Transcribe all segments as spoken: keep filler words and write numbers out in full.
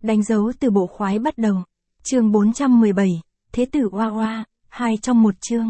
Đánh dấu từ bộ khoái bắt đầu. Chương bốn trăm mười bảy, Thế tử Oa Oa, hai trong một chương.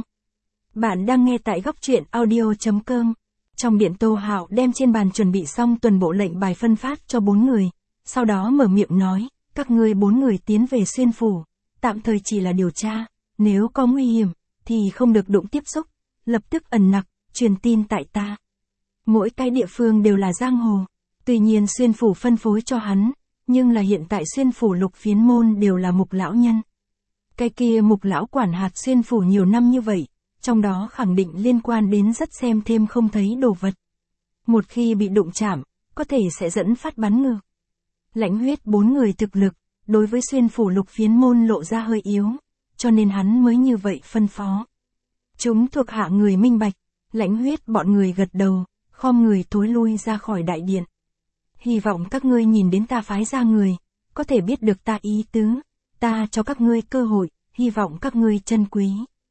Bạn đang nghe tại góc truyện audio chấm com. Trong điện Tô Hạo đem trên bàn chuẩn bị xong tuần bộ lệnh bài phân phát cho bốn người, sau đó mở miệng nói, các ngươi bốn người tiến về Xuyên phủ, tạm thời chỉ là điều tra, nếu có nguy hiểm, thì không được đụng tiếp xúc, lập tức ẩn nặc, truyền tin tại ta. Mỗi cái địa phương đều là giang hồ, tuy nhiên Xuyên phủ phân phối cho hắn, nhưng là hiện tại Xuyên phủ Lục Phiến môn đều là Mục lão nhân. Cái kia Mục lão quản hạt Xuyên phủ nhiều năm như vậy, trong đó khẳng định liên quan đến rất xem thêm không thấy đồ vật. Một khi bị đụng chạm, có thể sẽ dẫn phát bắn ngược. Lãnh Huyết bốn người thực lực, đối với Xuyên phủ Lục Phiến môn lộ ra hơi yếu, cho nên hắn mới như vậy phân phó. Chúng thuộc hạ người minh bạch, Lãnh Huyết bọn người gật đầu, khom người thối lui ra khỏi đại điện. Hy vọng các ngươi nhìn đến ta phái ra người, có thể biết được ta ý tứ, ta cho các ngươi cơ hội, hy vọng các ngươi trân quý.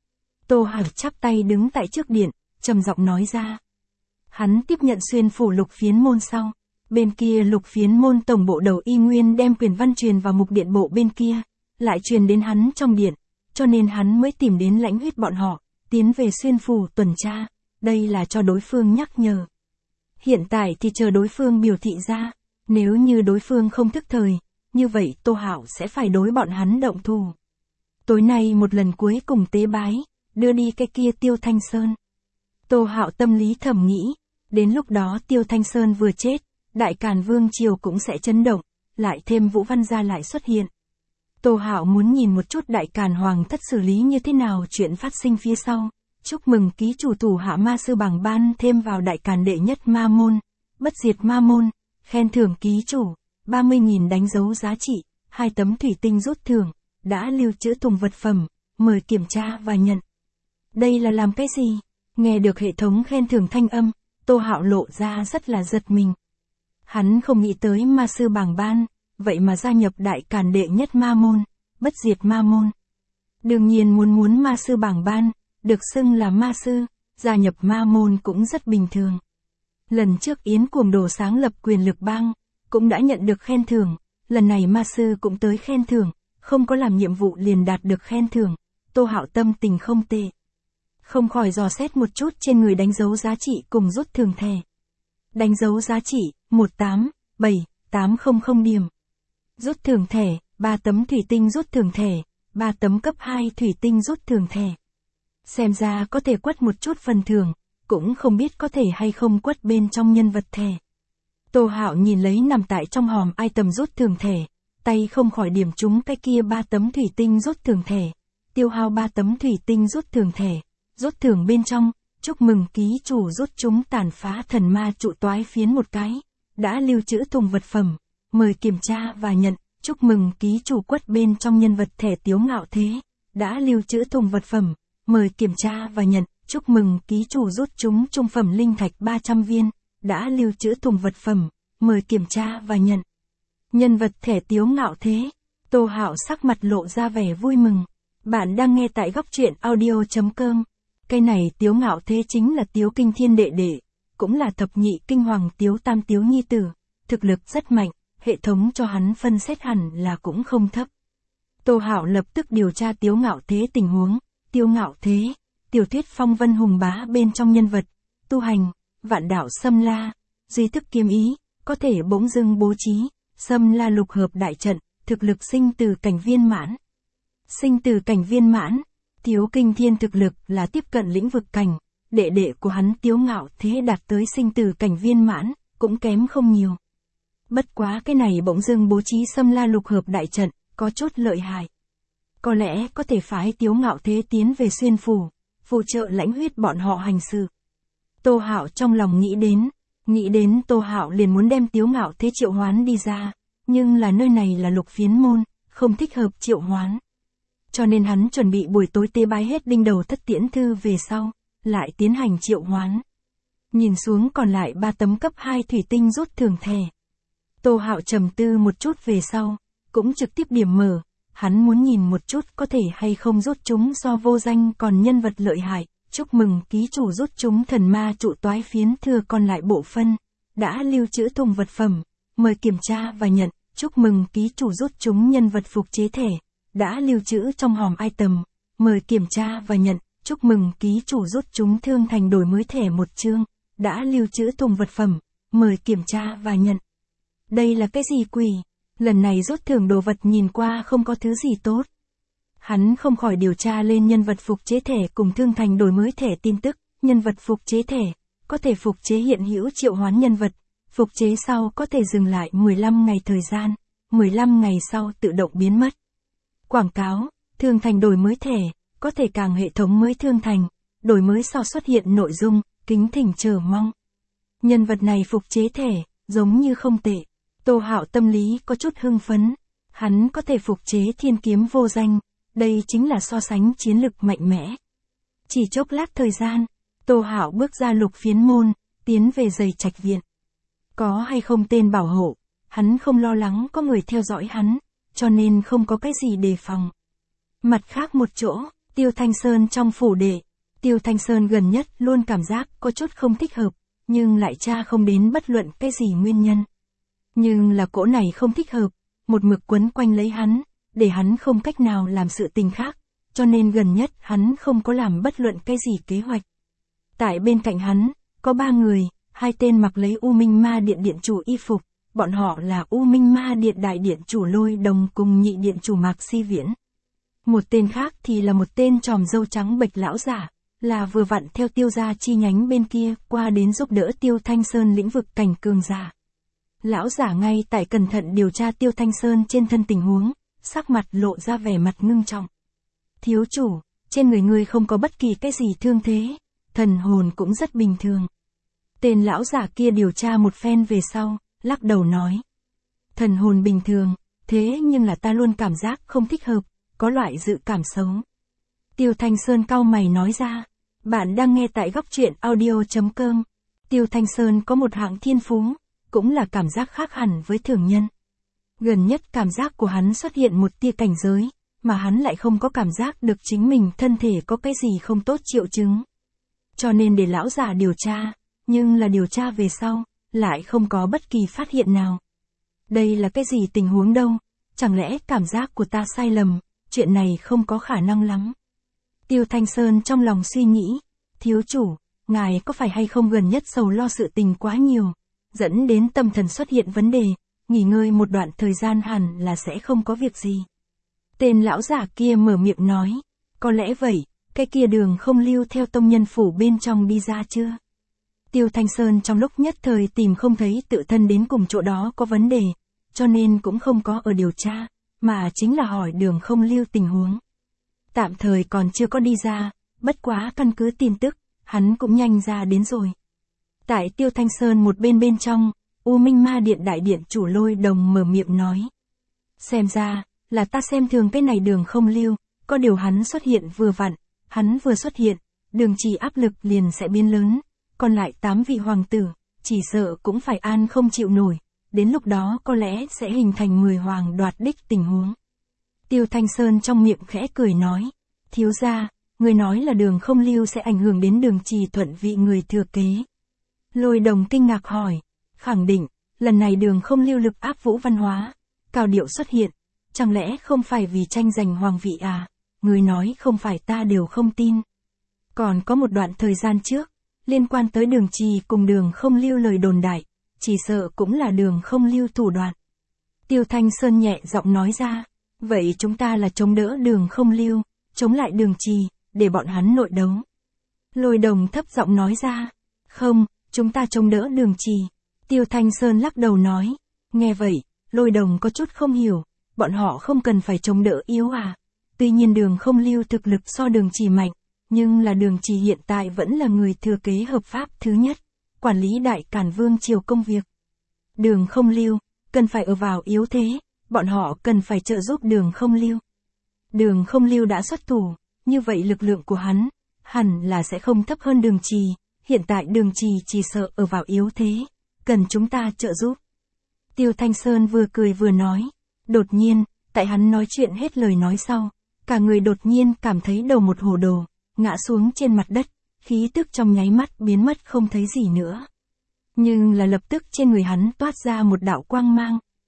Tô Hạo chắp tay đứng tại trước điện, trầm giọng nói ra. Hắn tiếp nhận Xuyên phủ Lục Phiến môn sau, bên kia Lục Phiến môn tổng bộ đầu y nguyên đem quyền văn truyền vào Mục điện bộ bên kia, lại truyền đến hắn trong điện, cho nên hắn mới tìm đến Lãnh Huyết bọn họ, tiến về Xuyên phủ tuần tra, đây là cho đối phương nhắc nhở. Hiện tại thì chờ đối phương biểu thị ra, nếu như đối phương không thức thời, như vậy Tô Hạo sẽ phải đối bọn hắn động thủ. Tối nay một lần cuối cùng tế bái, đưa đi cái kia Tiêu Thanh Sơn. Tô Hạo tâm lý thầm nghĩ, đến lúc đó Tiêu Thanh Sơn vừa chết, Đại Càn Vương triều cũng sẽ chấn động, lại thêm Vũ Văn gia lại xuất hiện. Tô Hạo muốn nhìn một chút Đại Càn Hoàng thất xử lý như thế nào chuyện phát sinh phía sau. Chúc mừng ký chủ thủ hạ ma sư bảng ban thêm vào Đại Càn đệ nhất ma môn, bất diệt ma môn, khen thưởng ký chủ, ba mươi nghìn đánh dấu giá trị, hai tấm thủy tinh rút thưởng, đã lưu trữ thùng vật phẩm, mời kiểm tra và nhận. Đây là làm cái gì? Nghe được hệ thống khen thưởng thanh âm, Tô Hạo lộ ra rất là giật mình. Hắn không nghĩ tới ma sư bảng ban, vậy mà gia nhập Đại Càn đệ nhất ma môn, bất diệt ma môn. Đương nhiên muốn muốn ma sư bảng ban, được xưng là ma sư, gia nhập ma môn cũng rất bình thường. Lần trước Yến Cuồng Đồ sáng lập quyền lực bang, cũng đã nhận được khen thưởng, lần này ma sư cũng tới khen thưởng, không có làm nhiệm vụ liền đạt được khen thưởng, Tô Hạo tâm tình không tệ. Không khỏi dò xét một chút trên người đánh dấu giá trị cùng rút thưởng thẻ. Đánh dấu giá trị, một tám bảy tám không không điểm. Rút thưởng thẻ, ba tấm thủy tinh rút thưởng thẻ, ba tấm cấp hai thủy tinh rút thưởng thẻ. Xem ra có thể quất một chút phần thưởng, cũng không biết có thể hay không quất bên trong nhân vật thẻ. Tô Hạo nhìn lấy nằm tại trong hòm item rút thưởng thẻ, tay không khỏi điểm trúng cái kia ba tấm thủy tinh rút thưởng thẻ, tiêu hao ba tấm thủy tinh rút thưởng thẻ, rút thưởng bên trong, chúc mừng ký chủ rút trúng tàn phá thần ma trụ toái phiến một cái, đã lưu trữ thùng vật phẩm, mời kiểm tra và nhận, chúc mừng ký chủ quất bên trong nhân vật thẻ Tiếu Ngạo Thế, đã lưu trữ thùng vật phẩm. Mời kiểm tra và nhận, chúc mừng ký chủ rút trúng trung phẩm linh thạch ba trăm viên, đã lưu trữ thùng vật phẩm, mời kiểm tra và nhận. Nhân vật thẻ Tiếu Ngạo Thế, Tô Hạo sắc mặt lộ ra vẻ vui mừng. Bạn đang nghe tại góc truyện audio chấm com. Cái này Tiếu Ngạo Thế chính là Tiếu Kinh Thiên đệ đệ, cũng là thập nhị kinh hoàng Tiếu Tam Tiếu nhi tử, thực lực rất mạnh, hệ thống cho hắn phân xét hẳn là cũng không thấp. Tô Hạo lập tức điều tra Tiếu Ngạo Thế tình huống. Tiếu Ngạo Thế, tiểu thuyết Phong Vân Hùng Bá bên trong nhân vật, tu hành, vạn đạo xâm la, duy thức kiếm ý, có thể bỗng dưng bố trí, xâm la lục hợp đại trận, thực lực sinh từ cảnh viên mãn. Sinh từ cảnh viên mãn, Tiếu Kinh Thiên thực lực là tiếp cận lĩnh vực cảnh, đệ đệ của hắn Tiếu Ngạo Thế đạt tới sinh từ cảnh viên mãn, cũng kém không nhiều. Bất quá cái này bỗng dưng bố trí xâm la lục hợp đại trận, có chút lợi hại. Có lẽ có thể phái Tiếu Ngạo Thế tiến về Xuyên phủ, phụ trợ Lãnh Huyết bọn họ hành sự. Tô Hạo trong lòng nghĩ đến, nghĩ đến Tô Hạo liền muốn đem Tiếu Ngạo Thế triệu hoán đi ra, nhưng là nơi này là Lục Phiến môn, không thích hợp triệu hoán. Cho nên hắn chuẩn bị buổi tối tế bái hết đinh đầu thất tiễn thư về sau, lại tiến hành triệu hoán. Nhìn xuống còn lại ba tấm cấp hai thủy tinh rút thưởng thẻ. Tô Hạo trầm tư một chút về sau, cũng trực tiếp điểm mở. Hắn muốn nhìn một chút có thể hay không rút chúng so vô danh còn nhân vật lợi hại, chúc mừng ký chủ rút chúng thần ma trụ toái phiến thừa còn lại bộ phân, đã lưu trữ thùng vật phẩm, mời kiểm tra và nhận, chúc mừng ký chủ rút chúng nhân vật phục chế thể, đã lưu trữ trong hòm item, mời kiểm tra và nhận, chúc mừng ký chủ rút chúng thương thành đổi mới thể một chương, đã lưu trữ thùng vật phẩm, mời kiểm tra và nhận. Đây là cái gì quỷ? Lần này rút thưởng đồ vật nhìn qua không có thứ gì tốt. Hắn không khỏi điều tra lên nhân vật phục chế thể cùng thương thành đổi mới thể tin tức, nhân vật phục chế thể, có thể phục chế hiện hữu triệu hoán nhân vật, phục chế sau có thể dừng lại mười lăm ngày thời gian, mười lăm ngày sau tự động biến mất. Quảng cáo, thương thành đổi mới thể, có thể càng hệ thống mới thương thành, đổi mới sau xuất hiện nội dung, kính thỉnh chờ mong. Nhân vật này phục chế thể, giống như không tệ. Tô Hạo tâm lý có chút hưng phấn, hắn có thể phục chế thiên kiếm vô danh, đây chính là so sánh chiến lực mạnh mẽ. Chỉ chốc lát thời gian, Tô Hạo bước ra lục phiến môn, tiến về Dày Trạch viện. Có hay không tên bảo hộ, hắn không lo lắng có người theo dõi hắn, cho nên không có cái gì đề phòng. Mặt khác một chỗ, Tiêu Thanh Sơn trong phủ đệ, Tiêu Thanh Sơn gần nhất luôn cảm giác có chút không thích hợp, nhưng lại tra không đến bất luận cái gì nguyên nhân. Nhưng là cỗ này không thích hợp, một mực quấn quanh lấy hắn, để hắn không cách nào làm sự tình khác, cho nên gần nhất hắn không có làm bất luận cái gì kế hoạch. Tại bên cạnh hắn, có ba người, hai tên mặc lấy U Minh Ma Điện điện chủ y phục, bọn họ là U Minh Ma Điện đại điện chủ Lôi Đồng cùng nhị điện chủ Mạc Si Viễn. Một tên khác thì là một tên tròm râu trắng bệch lão giả, là vừa vặn theo Tiêu gia chi nhánh bên kia qua đến giúp đỡ Tiêu Thanh Sơn lĩnh vực cảnh cường giả. Lão giả ngay tại cẩn thận điều tra Tiêu Thanh Sơn trên thân tình huống, sắc mặt lộ ra vẻ mặt ngưng trọng. Thiếu chủ, trên người ngươi không có bất kỳ cái gì thương thế, thần hồn cũng rất bình thường. Tên lão giả kia điều tra một phen về sau, lắc đầu nói. Thần hồn bình thường, thế nhưng là ta luôn cảm giác không thích hợp, có loại dự cảm xấu. Tiêu Thanh Sơn cau mày nói ra, bạn đang nghe tại góc truyện audio chấm com. Tiêu Thanh Sơn có một hạng thiên phú, cũng là cảm giác khác hẳn với thường nhân. Gần nhất cảm giác của hắn xuất hiện một tia cảnh giới, mà hắn lại không có cảm giác được chính mình thân thể có cái gì không tốt triệu chứng. Cho nên để lão già điều tra, nhưng là điều tra về sau, lại không có bất kỳ phát hiện nào. Đây là cái gì tình huống đâu, chẳng lẽ cảm giác của ta sai lầm, chuyện này không có khả năng lắm. Tiêu Thanh Sơn trong lòng suy nghĩ, thiếu chủ, ngài có phải hay không gần nhất sầu lo sự tình quá nhiều, dẫn đến tâm thần xuất hiện vấn đề, nghỉ ngơi một đoạn thời gian hẳn là sẽ không có việc gì. Tên lão giả kia mở miệng nói, có lẽ vậy, cái kia Đường Không Lưu theo tông nhân phủ bên trong đi ra chưa? Tiêu Thanh Sơn trong lúc nhất thời tìm không thấy tự thân đến cùng chỗ đó có vấn đề, cho nên cũng không có ở điều tra, mà chính là hỏi Đường Không Lưu tình huống. Tạm thời còn chưa có đi ra, bất quá căn cứ tin tức, hắn cũng nhanh ra đến rồi. Tại Tiêu Thanh Sơn một bên bên trong, U Minh Ma Điện đại điện chủ Lôi Đồng mở miệng nói. Xem ra, là ta xem thường cái này Đường Không Lưu, có điều hắn xuất hiện vừa vặn, hắn vừa xuất hiện, Đường Trì áp lực liền sẽ biến lớn, còn lại tám vị hoàng tử, chỉ sợ cũng phải an không chịu nổi, đến lúc đó có lẽ sẽ hình thành mười hoàng đoạt đích tình huống. Tiêu Thanh Sơn trong miệng khẽ cười nói, thiếu gia, người nói là Đường Không Lưu sẽ ảnh hưởng đến Đường Trì thuận vị người thừa kế. Lôi Đồng kinh ngạc hỏi, khẳng định, lần này Đường Không Lưu lực áp Vũ Văn Hóa, cao điệu xuất hiện, chẳng lẽ không phải vì tranh giành hoàng vị à, người nói không phải ta đều không tin. Còn có một đoạn thời gian trước, liên quan tới Đường Trì cùng Đường Không Lưu lời đồn đại, chỉ sợ cũng là Đường Không Lưu thủ đoạn. Tiêu Thanh Sơn nhẹ giọng nói ra, vậy chúng ta là chống đỡ Đường Không Lưu, chống lại Đường Trì, để bọn hắn nội đấu. Lôi Đồng thấp giọng nói ra, không, chúng ta chống đỡ Đường Trì. Tiêu Thanh Sơn lắc đầu nói, nghe vậy, Lôi Đồng có chút không hiểu, bọn họ không cần phải chống đỡ yếu à. Tuy nhiên Đường Không Lưu thực lực so Đường Trì mạnh, nhưng là Đường Trì hiện tại vẫn là người thừa kế hợp pháp thứ nhất, quản lý Đại Càn Vương triều công việc. Đường Không Lưu, cần phải ở vào yếu thế, bọn họ cần phải trợ giúp Đường Không Lưu. Đường Không Lưu đã xuất thủ, như vậy lực lượng của hắn, hẳn là sẽ không thấp hơn Đường Trì, hiện tại Đường Trì chỉ sợ ở vào yếu thế, cần chúng ta trợ giúp. Tiêu Thanh Sơn vừa cười vừa nói, đột nhiên, tại hắn nói chuyện hết lời nói sau, cả người đột nhiên cảm thấy đầu một hồ đồ, ngã xuống trên mặt đất, khí tức trong nháy mắt biến mất không thấy gì nữa. Nhưng là lập tức trên người hắn toát ra một đạo quang mang.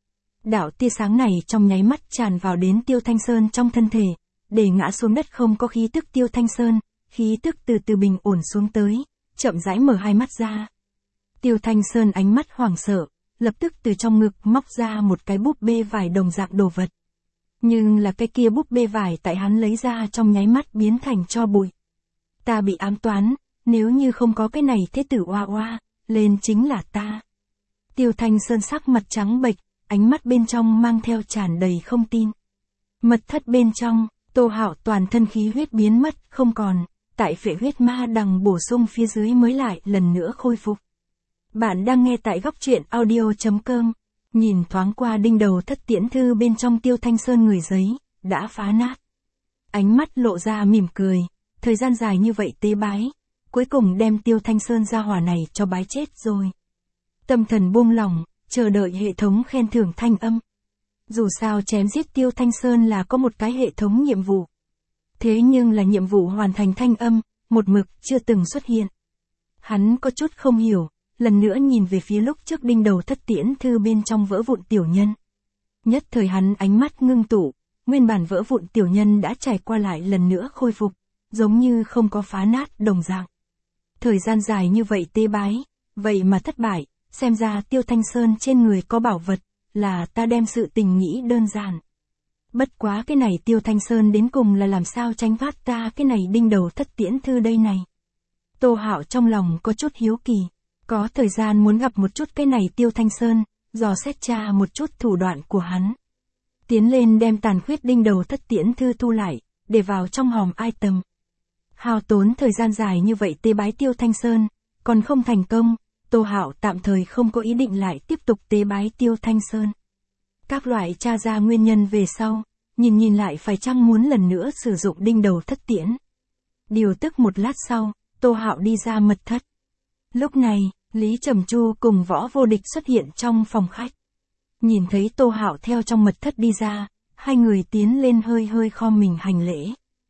Đạo tia sáng này trong nháy mắt tràn vào đến Tiêu Thanh Sơn trong thân thể, để ngã xuống đất không có khí tức Tiêu Thanh Sơn, khí tức từ từ bình ổn xuống tới, chậm rãi mở hai mắt ra. Tiêu Thanh Sơn ánh mắt hoảng sợ, lập tức từ trong ngực móc ra một cái búp bê vải đồng dạng đồ vật. Nhưng là cái kia búp bê vải tại hắn lấy ra trong nháy mắt biến thành tro bụi. Ta bị ám toán, nếu như không có cái này thế tử oa oa, lên chính là ta. Tiêu Thanh Sơn sắc mặt trắng bệch, ánh mắt bên trong mang theo tràn đầy không tin. Mật thất bên trong, Tô Hạo toàn thân khí huyết biến mất không còn, tại phệ huyết ma đằng bổ sung phía dưới mới lại lần nữa khôi phục. Bạn đang nghe tại góc truyện audio.com, nhìn thoáng qua đinh đầu thất tiễn thư bên trong Tiêu Thanh Sơn người giấy, đã phá nát. Ánh mắt lộ ra mỉm cười, thời gian dài như vậy tế bái, cuối cùng đem Tiêu Thanh Sơn ra hỏa này cho bái chết rồi. Tâm thần buông lỏng, chờ đợi hệ thống khen thưởng thanh âm. Dù sao chém giết Tiêu Thanh Sơn là có một cái hệ thống nhiệm vụ. Thế nhưng là nhiệm vụ hoàn thành thanh âm, một mực chưa từng xuất hiện. Hắn có chút không hiểu, lần nữa nhìn về phía lúc trước đinh đầu thất tiễn thư bên trong vỡ vụn tiểu nhân. Nhất thời hắn ánh mắt ngưng tụ, nguyên bản vỡ vụn tiểu nhân đã trải qua lại lần nữa khôi phục, giống như không có phá nát đồng dạng. Thời gian dài như vậy tế bái, vậy mà thất bại, xem ra Tiêu Thanh Sơn trên người có bảo vật, là ta đem sự tình nghĩ đơn giản. Bất quá cái này Tiêu Thanh Sơn đến cùng là làm sao tránh thoát ta cái này đinh đầu thất tiễn thư đây này. Tô Hạo trong lòng có chút hiếu kỳ, có thời gian muốn gặp một chút cái này Tiêu Thanh Sơn, dò xét tra một chút thủ đoạn của hắn. Tiến lên đem tàn khuyết đinh đầu thất tiễn thư thu lại, để vào trong hòm item. Hao tốn thời gian dài như vậy tế bái Tiêu Thanh Sơn, còn không thành công, Tô Hạo tạm thời không có ý định lại tiếp tục tế bái Tiêu Thanh Sơn. Các loại tra ra nguyên nhân về sau, nhìn nhìn lại phải chăng muốn lần nữa sử dụng đinh đầu thất tiễn. Điều tức một lát sau, Tô Hạo đi ra mật thất. Lúc này, Lý Trầm Chu cùng Võ Vô Địch xuất hiện trong phòng khách. Nhìn thấy Tô Hạo theo trong mật thất đi ra, hai người tiến lên hơi hơi khom mình hành lễ.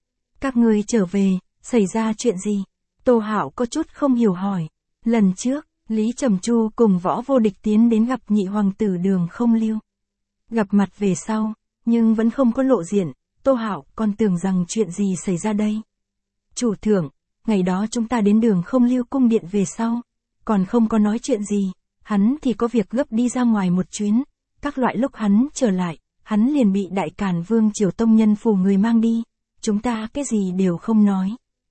Các người trở về, xảy ra chuyện gì? Tô Hạo có chút không hiểu hỏi. Lần trước, Lý Trầm Chu cùng Võ Vô Địch tiến đến gặp nhị hoàng tử Đường Không Lưu. Gặp mặt về sau, nhưng vẫn không có lộ diện, Tô Hạo còn tưởng rằng chuyện gì xảy ra đây. Chủ thượng, ngày đó chúng ta đến Đường Không Lưu cung điện về sau, còn không có nói chuyện gì, hắn thì có việc gấp đi ra ngoài một chuyến, các loại lúc hắn trở lại, hắn liền bị Đại Càn Vương Triều tông nhân phủ người mang đi, chúng ta cái gì đều không nói.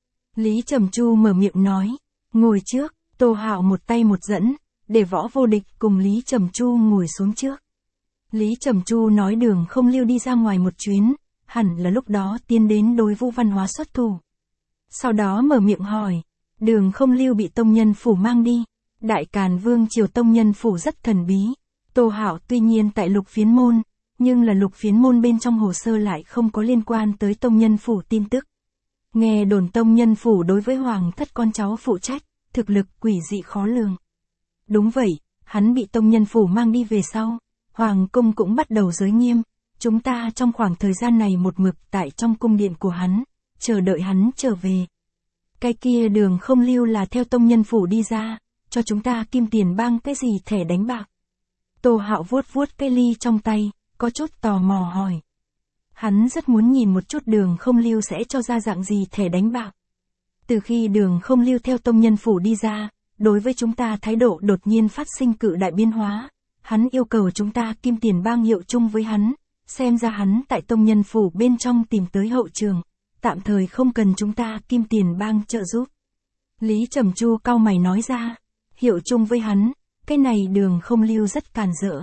Lý Trầm Chu mở miệng nói, ngồi trước. Tô Hạo một tay một dẫn, để Võ Vô Địch cùng Lý Trầm Chu ngồi xuống trước. Lý Trầm Chu nói Đường Không Lưu đi ra ngoài một chuyến, hẳn là lúc đó tiến đến đối Vũ Văn Hóa xuất thủ. Sau đó mở miệng hỏi, Đường Không Lưu bị tông nhân phủ mang đi, Đại Càn Vương Triều tông nhân phủ rất thần bí. Tô Hạo tuy nhiên tại Lục Phiến Môn, nhưng là Lục Phiến Môn bên trong hồ sơ lại không có liên quan tới tông nhân phủ tin tức. Nghe đồn tông nhân phủ đối với hoàng thất con cháu phụ trách, thực lực quỷ dị khó lường. Đúng vậy, hắn bị tông nhân phủ mang đi về sau, hoàng cung cũng bắt đầu giới nghiêm, chúng ta trong khoảng thời gian này một mực tại trong cung điện của hắn, chờ đợi hắn trở về. Cái kia Đường Không Lưu là theo tông nhân phủ đi ra, cho chúng ta kim tiền bang cái gì thẻ đánh bạc. Tô Hạo vuốt vuốt cái ly trong tay, có chút tò mò hỏi. Hắn rất muốn nhìn một chút Đường Không Lưu sẽ cho ra dạng gì thẻ đánh bạc. Từ khi Đường Không Lưu theo tông nhân phủ đi ra, đối với chúng ta thái độ đột nhiên phát sinh cự đại biến hóa, hắn yêu cầu chúng ta kim tiền bang hiệu chung với hắn, xem ra hắn tại tông nhân phủ bên trong tìm tới hậu trường, tạm thời không cần chúng ta kim tiền bang trợ giúp. Lý Trầm Chu cau mày nói ra, hiệu chung với hắn, cái này Đường Không Lưu rất càn rỡ.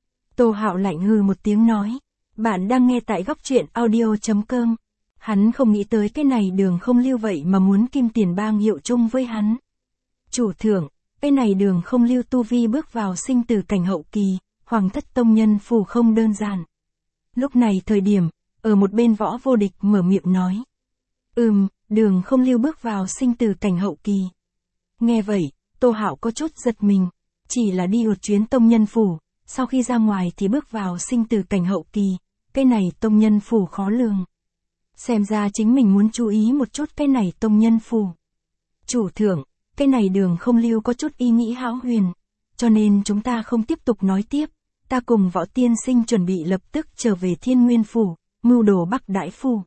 Tô Hạo lạnh hừ một tiếng nói, bạn đang nghe tại góc truyện audio.com. Hắn không nghĩ tới cái này Đường Không Lưu vậy mà muốn kim tiền bang hiệu chung với hắn. Chủ thượng, cái này Đường Không Lưu tu vi bước vào sinh tử cảnh hậu kỳ, hoàng thất tông nhân phủ không đơn giản. Lúc này thời điểm, ở một bên Võ Vô Địch mở miệng nói. Ừm, Đường Không Lưu bước vào sinh tử cảnh hậu kỳ. Nghe vậy, Tô Hạo có chút giật mình, chỉ là đi một chuyến tông nhân phủ, sau khi ra ngoài thì bước vào sinh tử cảnh hậu kỳ, cái này tông nhân phủ khó lường. Xem ra chính mình muốn chú ý một chút cái này tông nhân phủ. Chủ thượng, cái này Đường Không Lưu có chút ý nghĩ hão huyền, cho nên chúng ta không tiếp tục nói tiếp, ta cùng Võ tiên sinh chuẩn bị lập tức trở về Thiên Nguyên Phủ, mưu đồ Bắc Đãi Phủ.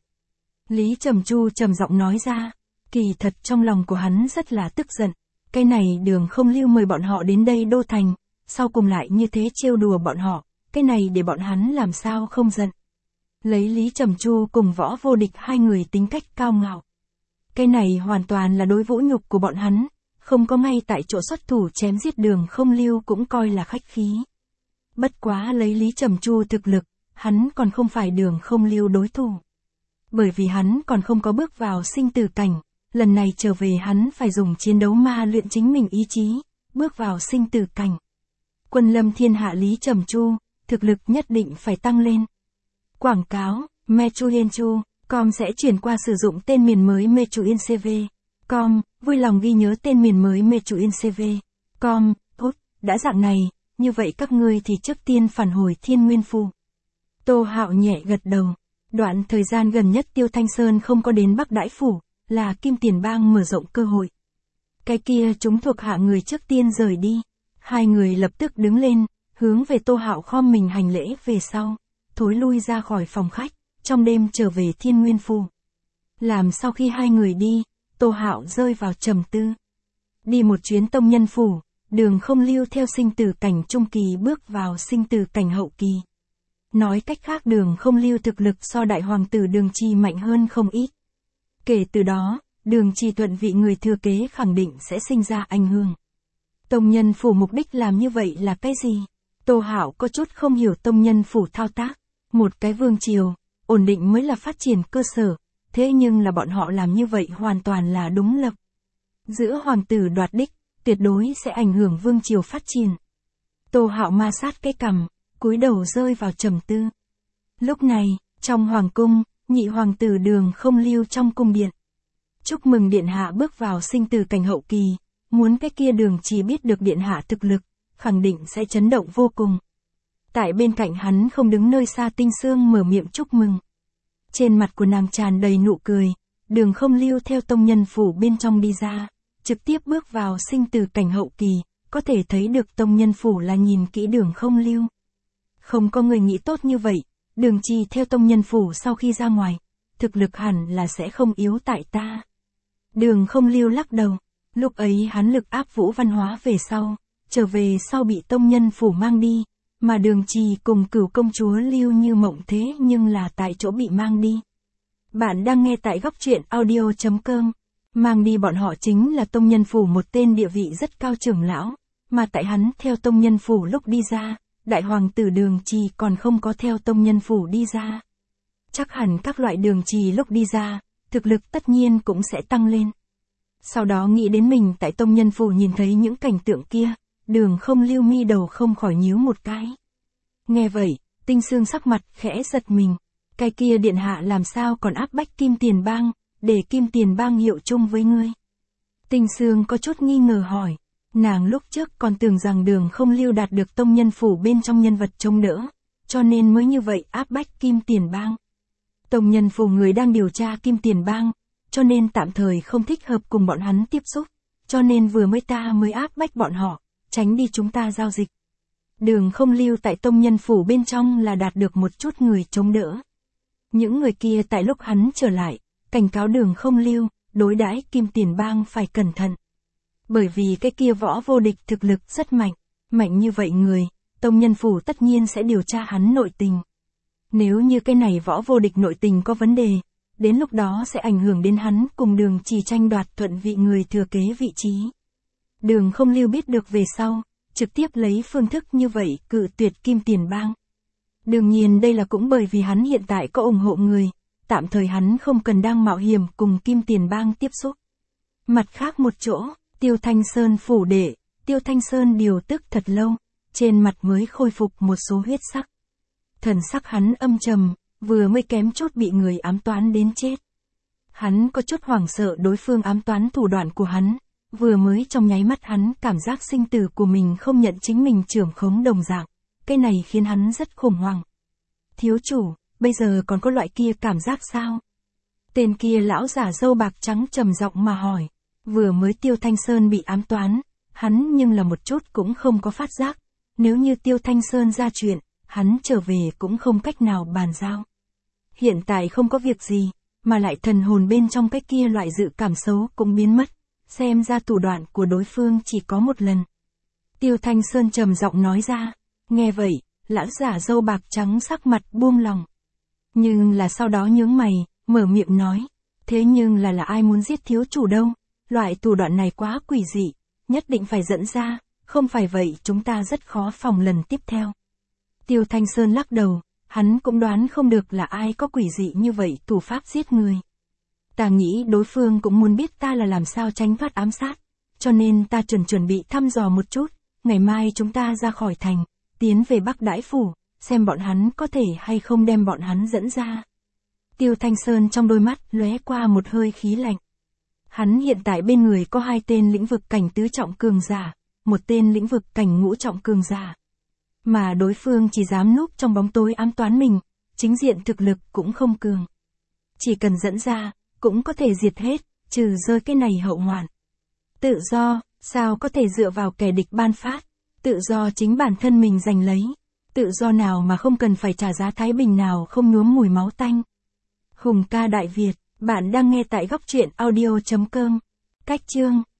Lý Trầm Chu trầm giọng nói ra, kỳ thật trong lòng của hắn rất là tức giận, cái này Đường Không Lưu mời bọn họ đến đây đô thành, sau cùng lại như thế trêu đùa bọn họ, cái này để bọn hắn làm sao không giận. Lấy Lý Trầm Chu cùng Võ Vô Địch hai người tính cách cao ngạo. Cái này hoàn toàn là đối vũ nhục của bọn hắn, không có ngay tại chỗ xuất thủ chém giết Đường Không Lưu cũng coi là khách khí. Bất quá lấy Lý Trầm Chu thực lực, hắn còn không phải Đường Không Lưu đối thủ. Bởi vì hắn còn không có bước vào sinh tử cảnh, lần này trở về hắn phải dùng chiến đấu ma luyện chính mình ý chí, bước vào sinh tử cảnh. Quân lâm thiên hạ Lý Trầm Chu, thực lực nhất định phải tăng lên. Quảng cáo, Mechuyenchu, com sẽ chuyển qua sử dụng tên miền mới Mechuyencv. Com, vui lòng ghi nhớ tên miền mới Mechuyencv. Com, tốt, đã dạng này, như vậy các ngươi thì trước tiên phản hồi Thiên Nguyên Phủ. Tô Hạo nhẹ gật đầu. Đoạn thời gian gần nhất Tiêu Thanh Sơn không có đến Bắc Đãi Phủ, là Kim Tiền Bang mở rộng cơ hội. Cái kia chúng thuộc hạ người trước tiên rời đi. Hai người lập tức đứng lên, hướng về Tô Hạo khom mình hành lễ về sau, thối lui ra khỏi phòng khách, trong đêm trở về Thiên Nguyên Phủ. Làm sau khi hai người đi, Tô Hạo rơi vào trầm tư. Đi một chuyến Tông Nhân Phủ, Đường Không Lưu theo sinh tử cảnh trung kỳ bước vào sinh tử cảnh hậu kỳ. Nói cách khác Đường Không Lưu thực lực so đại hoàng tử Đường Trì mạnh hơn không ít. Kể từ đó, Đường Trì thuận vị người thừa kế khẳng định sẽ sinh ra ảnh hưởng. Tông Nhân Phủ mục đích làm như vậy là cái gì? Tô Hạo có chút không hiểu Tông Nhân Phủ thao tác. Một cái vương triều, ổn định mới là phát triển cơ sở, thế nhưng là bọn họ làm như vậy hoàn toàn là đúng lập. Giữa hoàng tử đoạt đích, tuyệt đối sẽ ảnh hưởng vương triều phát triển. Tô Hạo ma sát cái cằm, cúi đầu rơi vào trầm tư. Lúc này, trong hoàng cung, nhị hoàng tử Đường Không Lưu trong cung điện. Chúc mừng điện hạ bước vào sinh tử cảnh hậu kỳ, muốn cái kia Đường Trì biết được điện hạ thực lực, khẳng định sẽ chấn động vô cùng. Tại bên cạnh hắn không đứng nơi xa Tinh Sương mở miệng chúc mừng. Trên mặt của nàng tràn đầy nụ cười, Đường Không Lưu theo Tông Nhân Phủ bên trong đi ra, trực tiếp bước vào sinh tử cảnh hậu kỳ, có thể thấy được Tông Nhân Phủ là nhìn kỹ Đường Không Lưu. Không có người nghĩ tốt như vậy, Đường Trì theo Tông Nhân Phủ sau khi ra ngoài, thực lực hẳn là sẽ không yếu tại ta. Đường Không Lưu lắc đầu, lúc ấy hắn lực áp Vũ Văn Hóa về sau, trở về sau bị Tông Nhân Phủ mang đi, mà Đường Trì cùng Cửu công chúa Lưu Như Mộng thế nhưng là tại chỗ bị mang đi. Bạn đang nghe tại góc truyện audio chấm com. Mang đi bọn họ chính là Tông Nhân Phủ một tên địa vị rất cao trưởng lão, mà tại hắn theo Tông Nhân Phủ lúc đi ra, đại hoàng tử Đường Trì còn không có theo Tông Nhân Phủ đi ra. Chắc hẳn các loại Đường Trì lúc đi ra, thực lực tất nhiên cũng sẽ tăng lên. Sau đó nghĩ đến mình tại Tông Nhân Phủ nhìn thấy những cảnh tượng kia, Đường Không Lưu mi đầu không khỏi nhíu một cái. Nghe vậy, Tinh Sương sắc mặt khẽ giật mình, cái kia điện hạ làm sao còn áp bách Kim Tiền Bang, để Kim Tiền Bang hiệu chung với ngươi. Tinh Sương có chút nghi ngờ hỏi, nàng lúc trước còn tưởng rằng Đường Không Lưu đạt được Tông Nhân Phủ bên trong nhân vật chống đỡ, cho nên mới như vậy áp bách Kim Tiền Bang. Tông Nhân Phủ người đang điều tra Kim Tiền Bang, cho nên tạm thời không thích hợp cùng bọn hắn tiếp xúc, cho nên vừa mới ta mới áp bách bọn họ, tránh đi chúng ta giao dịch. Đường Không Lưu tại Tông Nhân Phủ bên trong là đạt được một chút người chống đỡ. Những người kia tại lúc hắn trở lại, cảnh cáo Đường Không Lưu, đối đãi Kim Tiền Bang phải cẩn thận. Bởi vì cái kia Võ Vô Địch thực lực rất mạnh, mạnh như vậy người, Tông Nhân Phủ tất nhiên sẽ điều tra hắn nội tình. Nếu như cái này Võ Vô Địch nội tình có vấn đề, đến lúc đó sẽ ảnh hưởng đến hắn cùng Đường Trì tranh đoạt thuận vị người thừa kế vị trí. Đường Không Lưu biết được về sau, trực tiếp lấy phương thức như vậy cự tuyệt Kim Tiền Bang. Đương nhiên đây là cũng bởi vì hắn hiện tại có ủng hộ người, tạm thời hắn không cần đang mạo hiểm cùng Kim Tiền Bang tiếp xúc. Mặt khác một chỗ, Tiêu Thanh Sơn phủ đệ, Tiêu Thanh Sơn điều tức thật lâu, trên mặt mới khôi phục một số huyết sắc. Thần sắc hắn âm trầm, vừa mới kém chút bị người ám toán đến chết. Hắn có chút hoảng sợ đối phương ám toán thủ đoạn của hắn, vừa mới trong nháy mắt hắn cảm giác sinh tử của mình không nhận chính mình trưởng khống đồng dạng, cái này khiến hắn rất khủng hoảng. Thiếu chủ, bây giờ còn có loại kia cảm giác sao? Tên kia lão giả râu bạc trắng trầm giọng mà hỏi, vừa mới Tiêu Thanh Sơn bị ám toán, hắn nhưng là một chút cũng không có phát giác, nếu như Tiêu Thanh Sơn ra chuyện, hắn trở về cũng không cách nào bàn giao. Hiện tại không có việc gì, mà lại thần hồn bên trong cái kia loại dự cảm xấu cũng biến mất, xem ra thủ đoạn của đối phương chỉ có một lần. Tiêu Thanh Sơn trầm giọng nói ra, nghe vậy, lão giả râu bạc trắng sắc mặt buông lòng. Nhưng là sau đó nhướng mày, mở miệng nói, thế nhưng là là ai muốn giết thiếu chủ đâu, loại thủ đoạn này quá quỷ dị, nhất định phải dẫn ra, không phải vậy chúng ta rất khó phòng lần tiếp theo. Tiêu Thanh Sơn lắc đầu, hắn cũng đoán không được là ai có quỷ dị như vậy thủ pháp giết người. Ta nghĩ đối phương cũng muốn biết ta là làm sao tránh thoát ám sát, cho nên ta chuẩn chuẩn bị thăm dò một chút, ngày mai chúng ta ra khỏi thành, tiến về Bắc Đãi Phủ, xem bọn hắn có thể hay không đem bọn hắn dẫn ra. Tiêu Thanh Sơn trong đôi mắt lóe qua một hơi khí lạnh. Hắn hiện tại bên người có hai tên lĩnh vực cảnh tứ trọng cường giả, một tên lĩnh vực cảnh ngũ trọng cường giả. Mà đối phương chỉ dám núp trong bóng tối ám toán mình, chính diện thực lực cũng không cường. Chỉ cần dẫn ra, cũng có thể diệt hết, trừ rơi cái này hậu hoạn. Tự do, sao có thể dựa vào kẻ địch ban phát, tự do chính bản thân mình giành lấy, tự do nào mà không cần phải trả giá thái bình nào không nhuốm mùi máu tanh. Hùng ca Đại Việt, bạn đang nghe tại góc truyện audio chấm com. Cách chương